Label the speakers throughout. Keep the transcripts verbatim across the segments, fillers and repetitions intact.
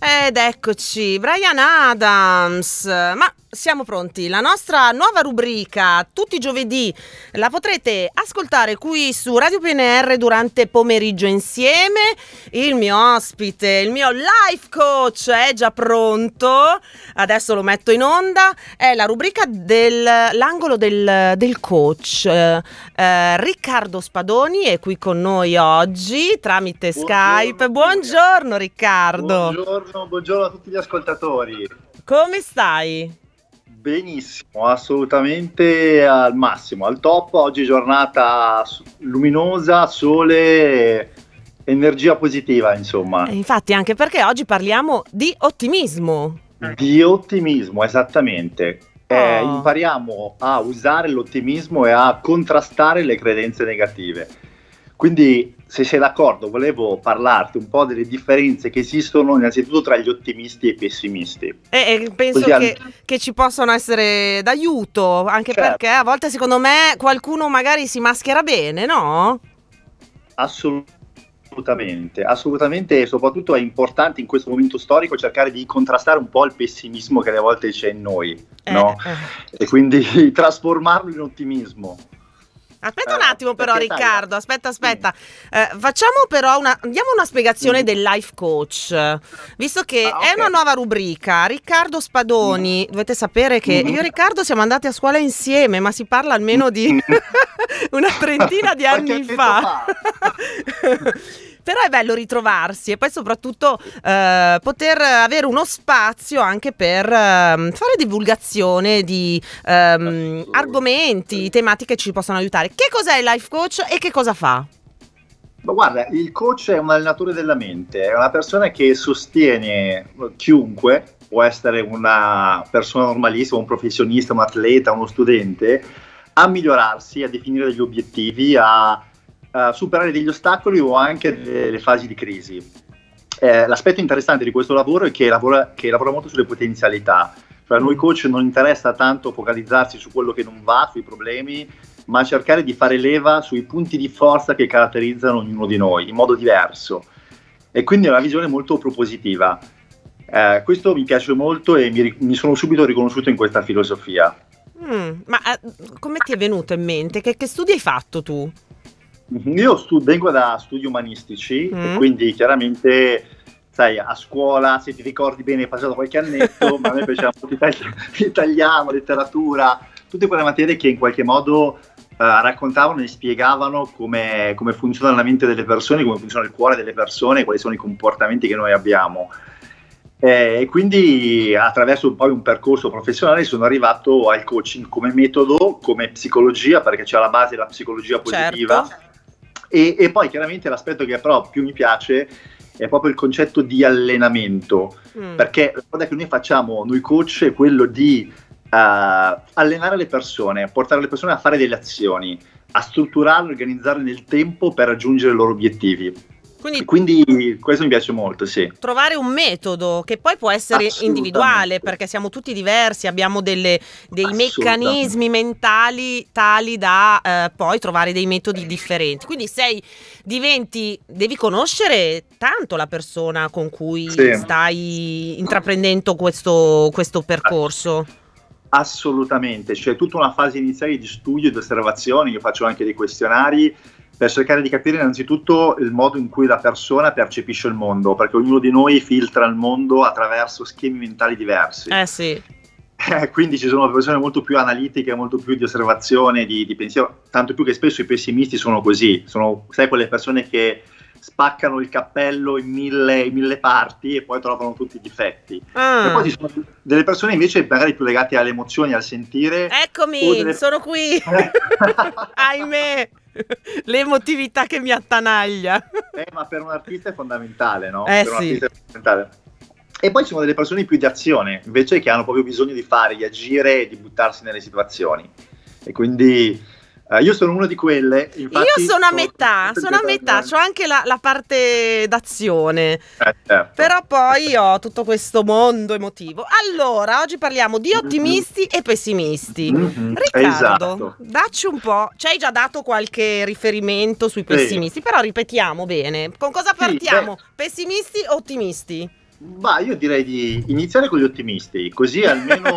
Speaker 1: Ed eccoci, Bryan Adams. Ma siamo pronti? La nostra nuova rubrica, tutti i giovedì, la potrete ascoltare qui su Radio P N R durante pomeriggio insieme. Il mio ospite, il mio life coach è già pronto. Adesso lo metto in onda. È la rubrica dell'angolo del, del coach. Eh, Riccardo Spadoni è qui con noi oggi tramite
Speaker 2: Buongiorno.
Speaker 1: Skype. Buongiorno Riccardo.
Speaker 2: Buongiorno, buongiorno a tutti gli ascoltatori.
Speaker 1: Come stai?
Speaker 2: Benissimo, assolutamente al massimo, al top. Oggi giornata luminosa, sole, energia positiva, insomma.
Speaker 1: E infatti, anche perché oggi parliamo di ottimismo.
Speaker 2: Di ottimismo, esattamente.
Speaker 1: Oh.
Speaker 2: Eh, impariamo a usare l'ottimismo e a contrastare le credenze negative. Quindi, se sei d'accordo, volevo parlarti un po' delle differenze che esistono innanzitutto tra gli ottimisti e i pessimisti.
Speaker 1: E, e penso
Speaker 2: Così
Speaker 1: che,
Speaker 2: al-
Speaker 1: che ci possano essere d'aiuto, anche
Speaker 2: Certo.
Speaker 1: perché a volte secondo me qualcuno magari si maschera bene, no?
Speaker 2: Assolutamente, assolutamente, e soprattutto è importante in questo momento storico cercare di contrastare un po' il pessimismo che alle volte c'è in noi, no?
Speaker 1: Eh, eh.
Speaker 2: E quindi trasformarlo in ottimismo.
Speaker 1: Aspetta un
Speaker 2: Eh,
Speaker 1: attimo però
Speaker 2: perché sai-
Speaker 1: Riccardo, aspetta aspetta, Eh, facciamo però una, diamo una spiegazione
Speaker 2: Mm.
Speaker 1: del life coach, visto che
Speaker 2: Ah,
Speaker 1: è
Speaker 2: ok.
Speaker 1: una nuova rubrica. Riccardo Spadoni, dovete sapere che
Speaker 2: Mhm.
Speaker 1: io e Riccardo siamo andati a scuola insieme, ma si parla almeno di una trentina di
Speaker 2: Qualche
Speaker 1: anni
Speaker 2: annetto
Speaker 1: fa. Però è bello ritrovarsi e poi soprattutto eh, poter avere uno spazio anche per ehm, fare divulgazione di ehm,
Speaker 2: Assolutamente.
Speaker 1: argomenti, tematiche che ci possono aiutare. Che cos'è il life coach e che cosa fa?
Speaker 2: Ma guarda, il coach è un allenatore della mente, è una persona che sostiene chiunque, può essere una persona normalissima, un professionista, un atleta, uno studente, a migliorarsi, a definire degli obiettivi, a, a superare degli ostacoli o anche delle fasi di crisi. Eh, l'aspetto interessante di questo lavoro è che lavora, che lavora molto sulle potenzialità. Cioè, a noi coach non interessa tanto focalizzarsi su quello che non va, sui problemi, ma cercare di fare leva sui punti di forza che caratterizzano ognuno di noi in modo diverso. E quindi è una visione molto propositiva. Eh, questo mi piace molto e mi, ri- mi sono subito riconosciuto in questa filosofia.
Speaker 1: Mm, ma eh, come ti è venuto in mente? Che, che studi hai fatto tu?
Speaker 2: Io stu- vengo da studi umanistici
Speaker 1: Mm.
Speaker 2: e quindi chiaramente, sai, a scuola, se ti ricordi bene, è passato qualche annetto, ma a me piaceva molto itali- italiano, letteratura, tutte quelle materie che in qualche modo eh, raccontavano e spiegavano come, come funziona la mente delle persone, come funziona il cuore delle persone, quali sono i comportamenti che noi abbiamo. Eh, E quindi attraverso poi un percorso professionale sono arrivato al coaching come metodo, come psicologia, perché c'è alla base la psicologia positiva.
Speaker 1: Certo.
Speaker 2: E, e poi chiaramente l'aspetto che però più mi piace è proprio il concetto di allenamento,
Speaker 1: Mm.
Speaker 2: perché la cosa che noi facciamo, noi coach, è quello di eh, allenare le persone, portare le persone a fare delle azioni, a strutturarle, organizzarle nel tempo per raggiungere i loro obiettivi.
Speaker 1: Quindi
Speaker 2: Quindi questo mi piace molto, sì.
Speaker 1: trovare un metodo che poi può essere
Speaker 2: Assolutamente.
Speaker 1: individuale, perché siamo tutti diversi, abbiamo delle, dei
Speaker 2: Assolutamente.
Speaker 1: meccanismi mentali tali da eh, poi trovare dei metodi differenti. Quindi sei, diventi, devi conoscere tanto la persona con cui
Speaker 2: Sì.
Speaker 1: stai intraprendendo questo, questo percorso.
Speaker 2: Assolutamente, c'è tutta una fase iniziale di studio e di osservazione, io faccio anche dei questionari per cercare di capire innanzitutto il modo in cui la persona percepisce il mondo, perché ognuno di noi filtra il mondo attraverso schemi mentali diversi.
Speaker 1: Eh sì.
Speaker 2: Eh, quindi ci sono persone molto più analitiche, molto più di osservazione, di, di pensiero, tanto più che spesso i pessimisti sono così, sono, sai, quelle persone che spaccano il cappello in mille, in mille parti e poi trovano tutti i difetti.
Speaker 1: Ah.
Speaker 2: E poi ci sono delle persone invece magari più legate alle emozioni, al sentire. o
Speaker 1: Eccomi,
Speaker 2: delle-
Speaker 1: sono qui. Ahimè, l'emotività che mi attanaglia.
Speaker 2: Eh, ma per un artista è fondamentale, no?
Speaker 1: Eh,
Speaker 2: per un
Speaker 1: sì.
Speaker 2: artista è fondamentale. E poi ci sono delle persone più di azione, invece, che hanno proprio bisogno di fare, di agire e di buttarsi nelle situazioni. E quindi eh, io sono una di quelle. Infatti,
Speaker 1: Io sono a metà, sono a metà,
Speaker 2: Eh,
Speaker 1: c'ho anche la, la parte d'azione,
Speaker 2: certo.
Speaker 1: però poi ho tutto questo mondo emotivo. Allora, oggi parliamo di ottimisti e pessimisti.
Speaker 2: Mhm,
Speaker 1: Riccardo,
Speaker 2: esatto.
Speaker 1: dacci un po', ci hai già dato qualche riferimento sui pessimisti, però ripetiamo bene. Con cosa partiamo? Pessimisti o ottimisti?
Speaker 2: Ma io direi di iniziare con gli ottimisti, così almeno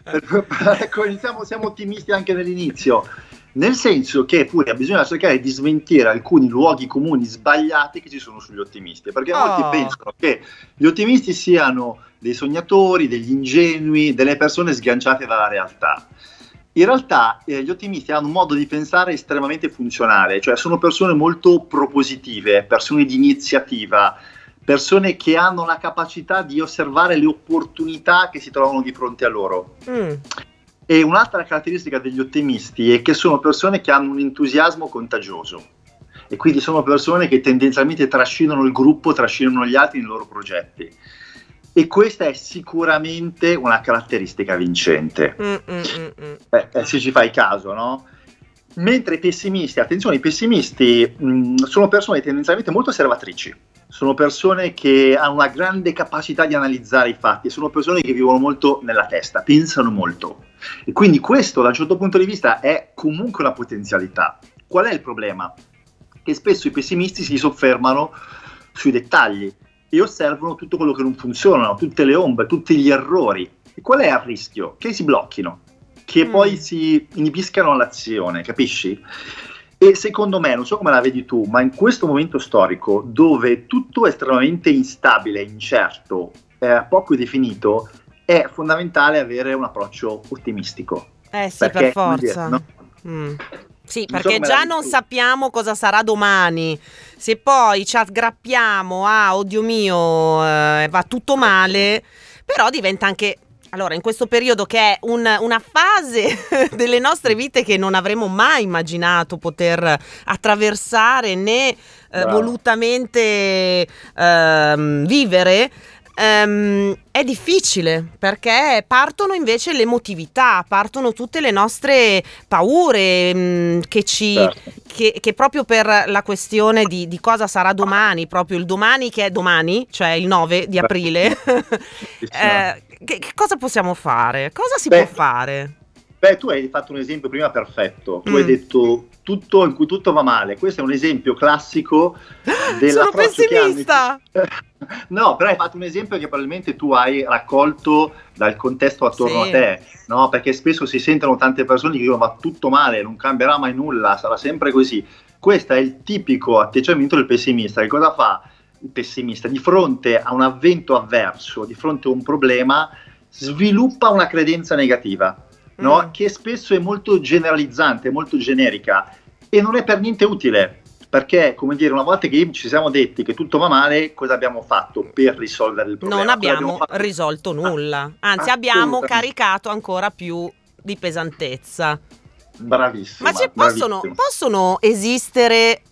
Speaker 2: ecco, iniziamo, siamo ottimisti anche nell'inizio, nel senso che pure bisogna cercare di smentire alcuni luoghi comuni sbagliati che ci sono sugli ottimisti, perché molti
Speaker 1: Oh.
Speaker 2: pensano che gli ottimisti siano dei sognatori, degli ingenui, delle persone sganciate dalla realtà. In realtà eh, gli ottimisti hanno un modo di pensare estremamente funzionale, cioè sono persone molto propositive, persone di iniziativa, persone che hanno la capacità di osservare le opportunità che si trovano di fronte a loro.
Speaker 1: Mm.
Speaker 2: E un'altra caratteristica degli ottimisti è che sono persone che hanno un entusiasmo contagioso e quindi sono persone che tendenzialmente trascinano il gruppo, trascinano gli altri nei loro progetti. E questa è sicuramente una caratteristica vincente,
Speaker 1: Mm, mm, mm, mm.
Speaker 2: eh, eh, se ci fai caso, no? Mentre i pessimisti, attenzione, i pessimisti mh, sono persone tendenzialmente molto osservatrici, sono persone che hanno una grande capacità di analizzare i fatti, sono persone che vivono molto nella testa, pensano molto. E quindi questo da un certo punto di vista è comunque una potenzialità. Qual è il problema? Che spesso i pessimisti si soffermano sui dettagli e osservano tutto quello che non funziona, tutte le ombre, tutti gli errori. E qual è il rischio? Che si blocchino, che
Speaker 1: Mm.
Speaker 2: poi si inibiscano all'azione, capisci? E secondo me, non so come la vedi tu, ma in questo momento storico dove tutto è estremamente instabile, incerto, eh, poco definito, è fondamentale avere un approccio ottimistico.
Speaker 1: Eh sì,
Speaker 2: Perché,
Speaker 1: per
Speaker 2: come dire,
Speaker 1: forza.
Speaker 2: no?
Speaker 1: Mm. Sì,
Speaker 2: Non so
Speaker 1: perché
Speaker 2: come la
Speaker 1: già
Speaker 2: vedi
Speaker 1: non
Speaker 2: tu.
Speaker 1: sappiamo cosa sarà domani. Se poi ci aggrappiamo a, oddio mio, eh, va tutto male, però diventa anche... Allora, in questo periodo che è un- una fase delle nostre vite che non avremmo mai immaginato poter attraversare né eh,
Speaker 2: Brava.
Speaker 1: volutamente ehm, vivere, ehm, è difficile perché partono invece l'emotività, partono tutte le nostre paure mh, che ci...
Speaker 2: Certo.
Speaker 1: Che, che proprio per la questione di, di cosa sarà domani, proprio il domani che è domani, cioè il nove di aprile, eh, che, che cosa possiamo fare? Cosa si
Speaker 2: Beh,
Speaker 1: può fare?
Speaker 2: Beh, tu hai fatto un esempio prima perfetto, tu
Speaker 1: Mm.
Speaker 2: hai detto tutto in cui tutto va male, questo è un esempio classico
Speaker 1: Sono
Speaker 2: dell'approccio che hanno i-
Speaker 1: pessimista!
Speaker 2: No, però hai fatto un esempio che probabilmente tu hai raccolto dal contesto attorno
Speaker 1: Sì.
Speaker 2: a te, no? Perché spesso si sentono tante persone che dicono va tutto male, non cambierà mai nulla, sarà sempre così. Questo è il tipico atteggiamento del pessimista. Che cosa fa il pessimista? Di fronte a un avvento avverso, di fronte a un problema, sviluppa una credenza negativa, no?
Speaker 1: Mm.
Speaker 2: Che spesso è molto generalizzante, molto generica e non è per niente utile. Perché, come dire, una volta che ci siamo detti che tutto va male, cosa abbiamo fatto per risolvere il problema?
Speaker 1: Non
Speaker 2: Cosa
Speaker 1: abbiamo
Speaker 2: fatto?
Speaker 1: risolto nulla, anzi
Speaker 2: Ah,
Speaker 1: abbiamo
Speaker 2: assolutamente.
Speaker 1: caricato ancora più di pesantezza.
Speaker 2: Bravissima.
Speaker 1: Ma ci possono,
Speaker 2: bravissima.
Speaker 1: possono esistere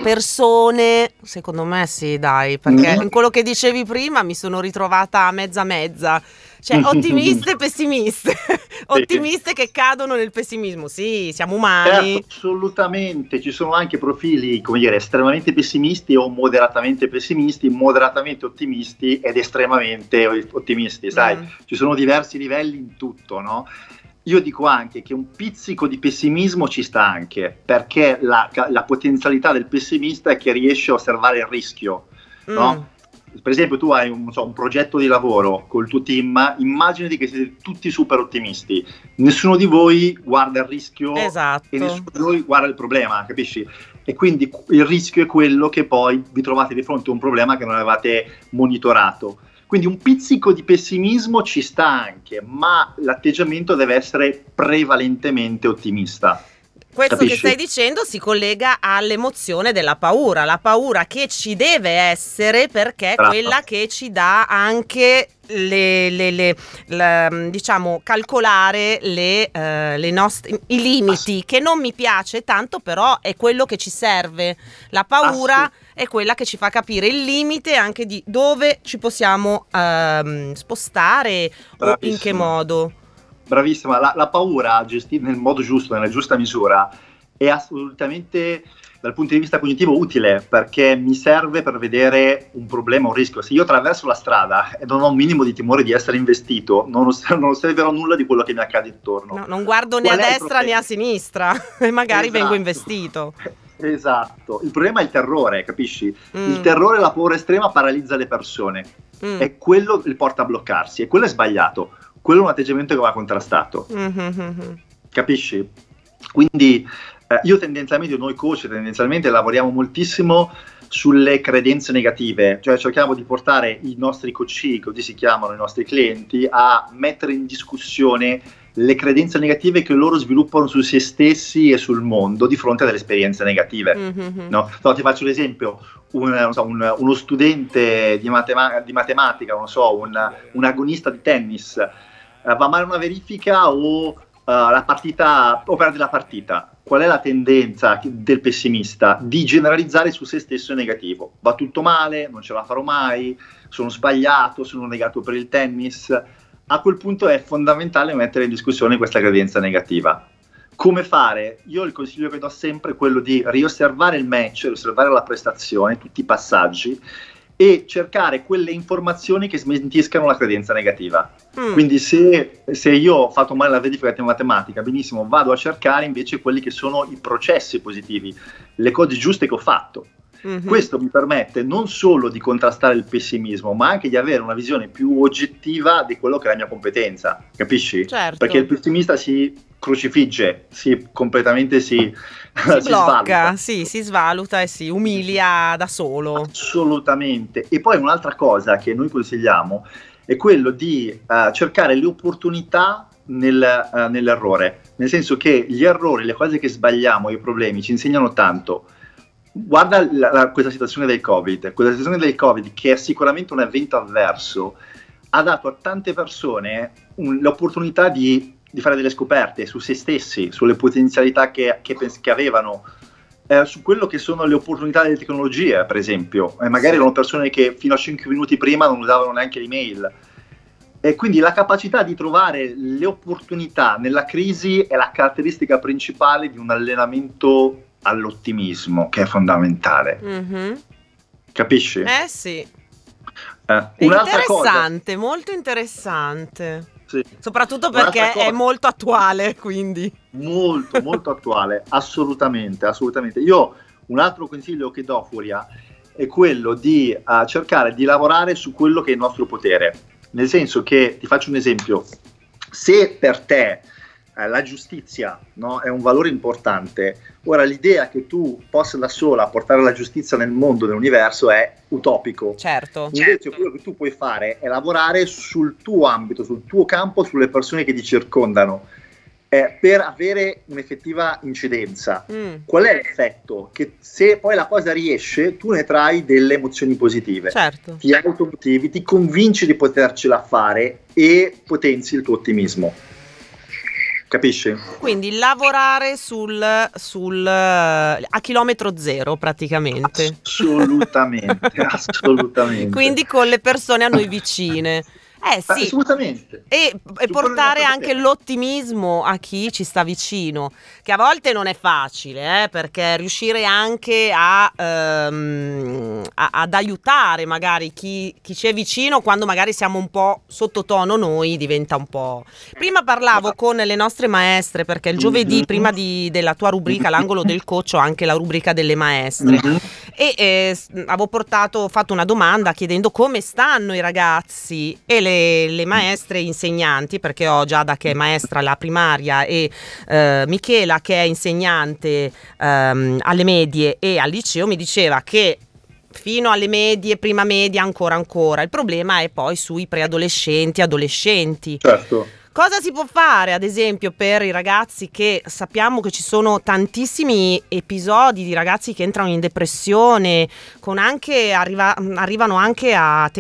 Speaker 1: persone, secondo me sì, dai, perché
Speaker 2: Mm.
Speaker 1: in quello che dicevi prima mi sono ritrovata a mezza mezza, cioè ottimiste e pessimiste, ottimiste che cadono nel pessimismo, sì, siamo umani.
Speaker 2: Certo, assolutamente, ci sono anche profili, come dire, estremamente pessimisti o moderatamente pessimisti, moderatamente ottimisti ed estremamente ottimisti, sai,
Speaker 1: Mm.
Speaker 2: ci sono diversi livelli in tutto, no? Io dico anche che un pizzico di pessimismo ci sta anche, perché la, la potenzialità del pessimista è che riesce a osservare il rischio, no?
Speaker 1: Mm.
Speaker 2: Per esempio tu hai un, non so, un progetto di lavoro col tuo team, immaginati che siete tutti super ottimisti, nessuno di voi guarda il rischio
Speaker 1: Esatto.
Speaker 2: e nessuno di voi guarda il problema, capisci? E quindi il rischio è quello che poi vi trovate di fronte a un problema che non avevate monitorato. Quindi un pizzico di pessimismo ci sta anche, ma l'atteggiamento deve essere prevalentemente ottimista.
Speaker 1: Questo
Speaker 2: Capisci?
Speaker 1: che stai dicendo si collega all'emozione della paura, la paura che ci deve essere perché è
Speaker 2: Brava.
Speaker 1: quella che ci dà anche le, le- le- la- diciamo calcolare le, eh, le nostre, i limiti, che non mi piace tanto, però è quello che ci serve. La paura
Speaker 2: Assolut-
Speaker 1: è quella che ci fa capire il limite anche di dove ci possiamo ehm, spostare o in che
Speaker 2: Bravissima.
Speaker 1: modo.
Speaker 2: Bravissima, la, la paura gestita nel modo giusto, nella giusta misura, è assolutamente dal punto di vista cognitivo utile, perché mi serve per vedere un problema, un rischio. Se io attraverso la strada e non ho un minimo di timore di essere investito, non, os- non osserverò nulla di quello che mi accade intorno.
Speaker 1: No, non guardo né a
Speaker 2: Qual è il
Speaker 1: destra né
Speaker 2: problema?
Speaker 1: a sinistra e magari
Speaker 2: Esatto.
Speaker 1: vengo investito.
Speaker 2: Esatto, il problema è il terrore, capisci?
Speaker 1: Mm.
Speaker 2: Il terrore e la paura estrema paralizza le persone mm. e quello li porta a bloccarsi, e quello è sbagliato, quello è un atteggiamento che va contrastato. Mm-hmm. Capisci? Quindi eh, io tendenzialmente, noi coach tendenzialmente lavoriamo moltissimo sulle credenze negative, cioè cerchiamo di portare i nostri coach, così si chiamano i nostri clienti, a mettere in discussione le credenze negative che loro sviluppano su se stessi e sul mondo di fronte alle esperienze negative. Mm-hmm. No? No, ti faccio l'esempio, un, non so, un, uno studente di, matema- di matematica, non so, un, un agonista di tennis, uh, va male una verifica o uh, la partita, o perde la partita. Qual è la tendenza del pessimista? Di generalizzare su se stesso il negativo. Va tutto male, non ce la farò mai, sono sbagliato, sono negato per il tennis. A quel punto è fondamentale mettere in discussione questa credenza negativa. Come fare? Io il consiglio che do sempre è quello di riosservare il match, osservare la prestazione, tutti i passaggi, e cercare quelle informazioni che smentiscano la credenza negativa. Mm. Quindi se, se io ho fatto male la verifica di matematica, benissimo, vado a cercare invece quelli che sono i processi positivi, le cose giuste che ho fatto. Mm-hmm. Questo mi permette non solo di contrastare il pessimismo, ma anche di avere una visione più oggettiva di quello che è la mia competenza, capisci?
Speaker 1: Certo.
Speaker 2: Perché il pessimista si crocifigge, si completamente si,
Speaker 1: si,
Speaker 2: si
Speaker 1: blocca,
Speaker 2: svaluta.
Speaker 1: Sì, si svaluta e si umilia da solo.
Speaker 2: Assolutamente. E poi un'altra cosa che noi consigliamo è quello di uh, cercare le opportunità nel, uh, nell'errore, nel senso che gli errori, le cose che sbagliamo, i problemi ci insegnano tanto. Guarda la, la, questa situazione del Covid, questa situazione del Covid che è sicuramente un evento avverso, ha dato a tante persone un, l'opportunità di, di fare delle scoperte su se stessi, sulle potenzialità che, che, che avevano, eh, su quello che sono le opportunità delle tecnologie, per esempio. E magari erano persone che fino a cinque minuti prima non usavano neanche l'email. E quindi la capacità di trovare le opportunità nella crisi è la caratteristica principale di un allenamento all'ottimismo, che è fondamentale. Mm-hmm. Capisci?
Speaker 1: Eh sì.
Speaker 2: Eh,
Speaker 1: interessante, cosa. Molto interessante. Sì. Soprattutto perché è molto attuale, quindi.
Speaker 2: Molto, molto attuale, assolutamente, assolutamente. Io un altro consiglio che do, Furia, è quello di uh, cercare di lavorare su quello che è il nostro potere. Nel senso che, ti faccio un esempio, se per te la giustizia, no, è un valore importante, ora l'idea che tu possa da sola portare la giustizia nel mondo, nell'universo, è utopico.
Speaker 1: Certo.
Speaker 2: Invece
Speaker 1: certo.
Speaker 2: quello che tu puoi fare è lavorare sul tuo ambito, sul tuo campo, sulle persone che ti circondano, eh, per avere un'effettiva incidenza. Mm. Qual è l'effetto? Che se poi la cosa riesce, tu ne trai delle emozioni positive.
Speaker 1: Certo.
Speaker 2: Ti automotivi, ti convinci di potercela fare e potenzi il tuo ottimismo. Capisci?
Speaker 1: Quindi lavorare sul, sul a chilometro zero praticamente.
Speaker 2: Assolutamente, assolutamente.
Speaker 1: Quindi con le persone a noi vicine. Eh sì,
Speaker 2: assolutamente.
Speaker 1: E, e portare anche l'ottimismo a chi ci sta vicino, che a volte non è facile, eh, perché riuscire anche a, ehm, a ad aiutare magari chi, chi ci è vicino quando magari siamo un po' sottotono noi diventa un po'. Prima parlavo con le nostre maestre, perché il giovedì prima di, della tua rubrica l'angolo del coach ho anche la rubrica delle maestre e eh, avevo portato fatto una domanda chiedendo come stanno i ragazzi e le Le, le maestre insegnanti, perché ho Giada che è maestra alla primaria e eh, Michela che è insegnante ehm, alle medie e al liceo, mi diceva che fino alle medie, prima media ancora ancora, il problema è poi sui preadolescenti, adolescenti.
Speaker 2: Certo.
Speaker 1: Cosa si può fare, ad esempio, per i ragazzi che sappiamo che ci sono tantissimi episodi di ragazzi che entrano in depressione, con anche arriva, arrivano anche a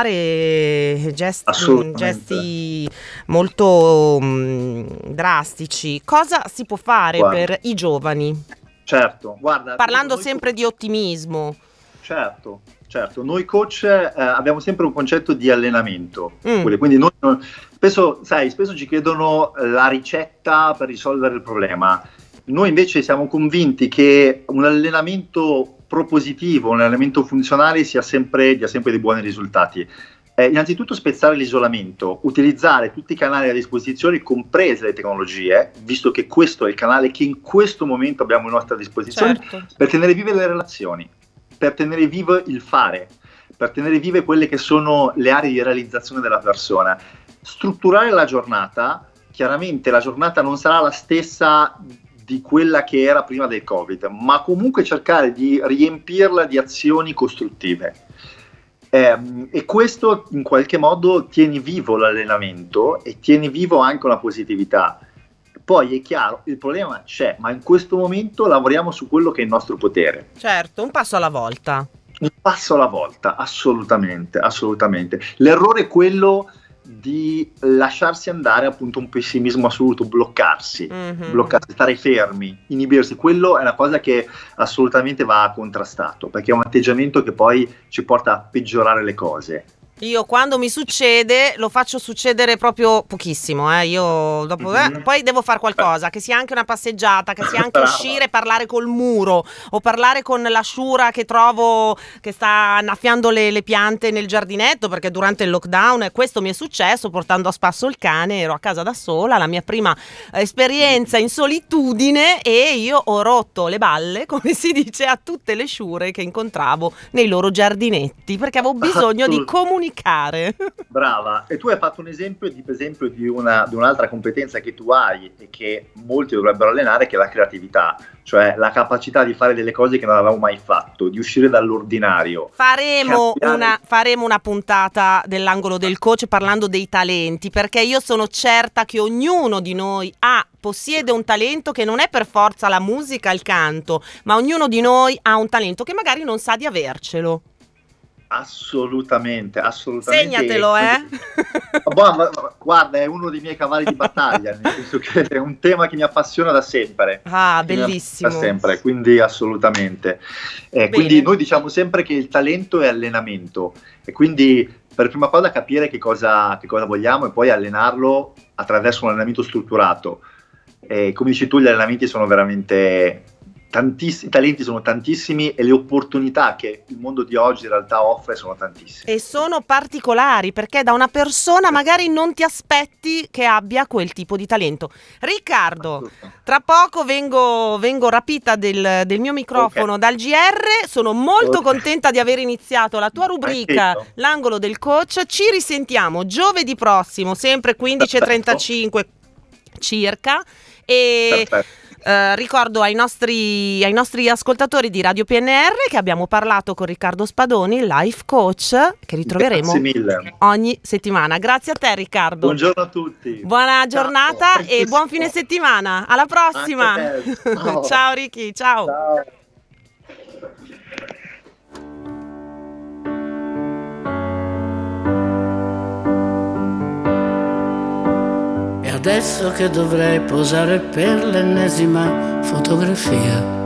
Speaker 1: tentare gesti, gesti molto mh, drastici. Cosa si può fare guarda. per i giovani?
Speaker 2: Certo, guarda.
Speaker 1: Parlando sempre co- di ottimismo.
Speaker 2: Certo. Certo, noi coach eh, abbiamo sempre un concetto di allenamento, mm. quindi noi spesso, sai, spesso ci chiedono la ricetta per risolvere il problema. Noi invece siamo convinti che un allenamento propositivo, un allenamento funzionale sia sempre, dia sempre dei buoni risultati. Eh, innanzitutto spezzare l'isolamento, utilizzare tutti i canali a disposizione, comprese le tecnologie, visto che questo è il canale che in questo momento abbiamo a nostra disposizione, certo. per tenere vive le relazioni, per tenere vivo il fare, per tenere vive quelle che sono le aree di realizzazione della persona. Strutturare la giornata, chiaramente la giornata non sarà la stessa di quella che era prima del Covid, ma comunque cercare di riempirla di azioni costruttive. Eh, e questo in qualche modo tieni vivo l'allenamento e tieni vivo anche una positività. Poi è chiaro, il problema c'è, ma in questo momento lavoriamo su quello che è il nostro potere.
Speaker 1: Certo, un passo alla volta.
Speaker 2: Un passo alla volta, assolutamente, assolutamente. L'errore è quello di lasciarsi andare appunto un pessimismo assoluto, bloccarsi, mm-hmm. bloccarsi, stare fermi, inibirsi. Quello è una cosa che assolutamente va contrastato, perché è un atteggiamento che poi ci porta a peggiorare le cose.
Speaker 1: Io quando mi succede lo faccio succedere proprio pochissimo, eh. Io dopo mm-hmm. eh, poi devo fare qualcosa, che sia anche una passeggiata, che sia anche uscire e parlare col muro o parlare con la sciura che trovo che sta annaffiando le, le piante nel giardinetto, perché durante il lockdown eh, questo mi è successo portando a spasso il cane, ero a casa da sola, la mia prima esperienza in solitudine, e io ho rotto le balle, come si dice, a tutte le sciure che incontravo nei loro giardinetti, perché avevo bisogno di comunicare.
Speaker 2: Brava, e tu hai fatto un esempio di, per esempio di, una, di un'altra competenza che tu hai e che molti dovrebbero allenare, che è la creatività, cioè la capacità di fare delle cose che non avevamo mai fatto, di uscire dall'ordinario.
Speaker 1: Faremo, cambiare... una, faremo una puntata dell'angolo del coach parlando dei talenti, perché io sono certa che ognuno di noi ha possiede un talento che non è per forza la musica, il canto, ma ognuno di noi ha un talento che magari non sa di avercelo.
Speaker 2: Assolutamente, assolutamente.
Speaker 1: Segnatelo, eh?
Speaker 2: Guarda, è uno dei miei cavalli di battaglia, nel senso che è un tema che mi appassiona da sempre.
Speaker 1: Ah, bellissimo.
Speaker 2: Da sempre, quindi assolutamente. Eh, quindi noi diciamo sempre che il talento è allenamento, e quindi per prima cosa capire che cosa, che cosa vogliamo e poi allenarlo attraverso un allenamento strutturato. E come dici tu, gli allenamenti sono veramente... tantissimi, i talenti sono tantissimi e le opportunità che il mondo di oggi in realtà offre sono tantissime.
Speaker 1: E sono particolari, perché da una persona magari non ti aspetti che abbia quel tipo di talento. Riccardo, tra poco vengo, vengo rapita del, del mio microfono okay. dal G R, sono molto okay. contenta di aver iniziato la tua rubrica L'angolo del coach. Ci risentiamo giovedì prossimo, sempre quindici e trentacinque circa, e Perfetto. Uh, ricordo ai nostri, ai nostri ascoltatori di Radio P N R che abbiamo parlato con Riccardo Spadoni, life coach, che ritroveremo ogni settimana. Grazie a te, Riccardo.
Speaker 2: Buongiorno a tutti.
Speaker 1: Buona giornata. Ciao. E buon fine settimana. Alla prossima. Ciao. Ciao Ricky, ciao. Ciao.
Speaker 3: Adesso che dovrei posare per l'ennesima fotografia,